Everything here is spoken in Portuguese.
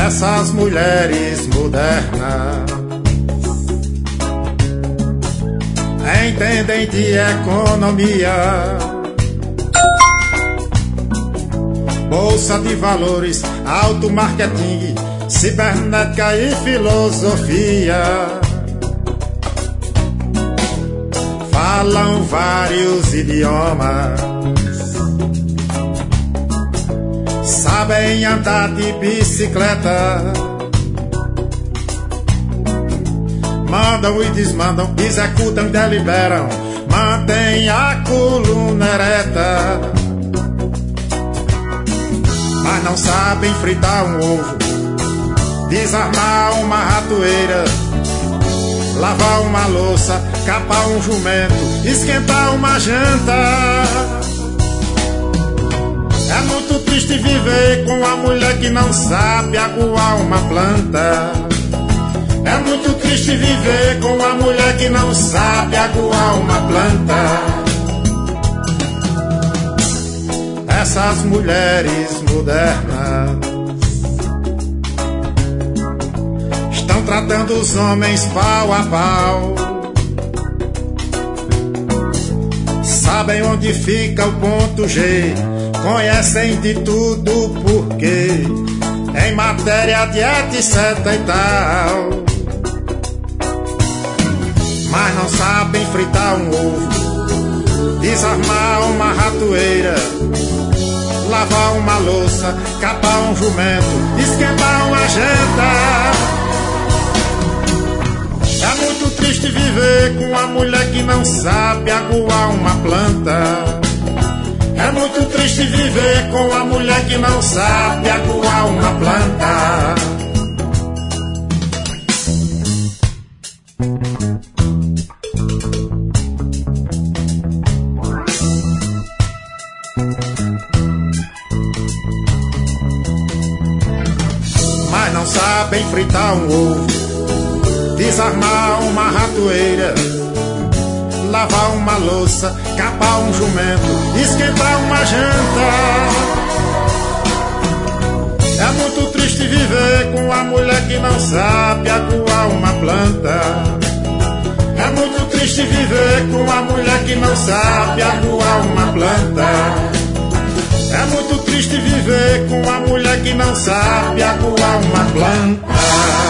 Essas mulheres modernas entendem de economia, bolsa de valores, alto marketing, cibernética e filosofia. Falam vários idiomas, sabem andar de bicicleta, mandam e desmandam, executam e deliberam, mantêm a coluna ereta, mas não sabem fritar um ovo, desarmar uma ratoeira, lavar uma louça, capar um jumento, esquentar uma janta. É muito triste viver com a mulher que não sabe aguar uma planta. É muito triste viver com a mulher que não sabe aguar uma planta. Essas mulheres modernas estão tratando os homens pau a pau. Sabem onde fica o ponto G, conhecem de tudo porque em matéria de etc e tal, mas não sabem fritar um ovo, desarmar uma ratoeira, lavar uma louça, capar um jumento, esquentar uma janta. É muito triste viver com uma mulher que não sabe aguar uma planta. É muito triste viver com a mulher que não sabe aguar uma planta. Mas não sabem fritar um ovo, desarmar uma ratoeira, lavar uma louça, capar um jumento, esquentar uma janta. É muito triste viver com a mulher que não sabe aguar uma planta. É muito triste viver com a mulher que não sabe aguar uma planta. É muito triste viver com a mulher que não sabe aguar uma planta.